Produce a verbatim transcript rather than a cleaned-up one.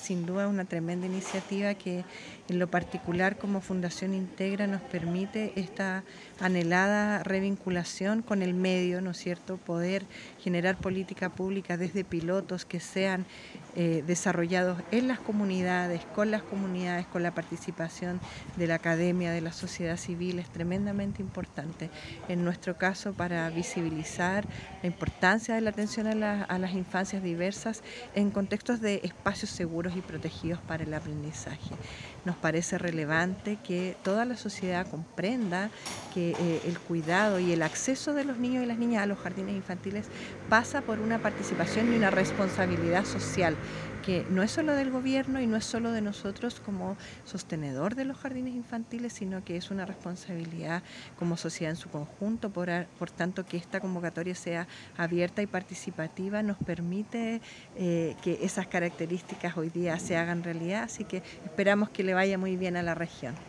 sin duda una tremenda iniciativa que en lo particular como Fundación Integra nos permite esta anhelada revinculación con el medio, ¿no es cierto? Poder generar política pública desde pilotos que sean eh, desarrollados en las comunidades, con las comunidades, con la participación de la academia, de la sociedad civil, es tremendamente importante. En nuestro caso, para visibilizar la importancia de la atención a, la, a las infancias diversas en contextos de espacios seguros y protegidos para el aprendizaje. Nos parece relevante que toda la sociedad comprenda que eh, el cuidado y el acceso de los niños y las niñas a los jardines infantiles pasa por una participación y una responsabilidad social, que no es solo del gobierno y no es solo de nosotros como sostenedor de los jardines infantiles, sino que es una responsabilidad como sociedad en su conjunto. Por, por tanto, que esta convocatoria sea abierta y participativa nos permite eh, que esas características hoy día se hagan realidad, así que esperamos que le vaya muy bien a la región.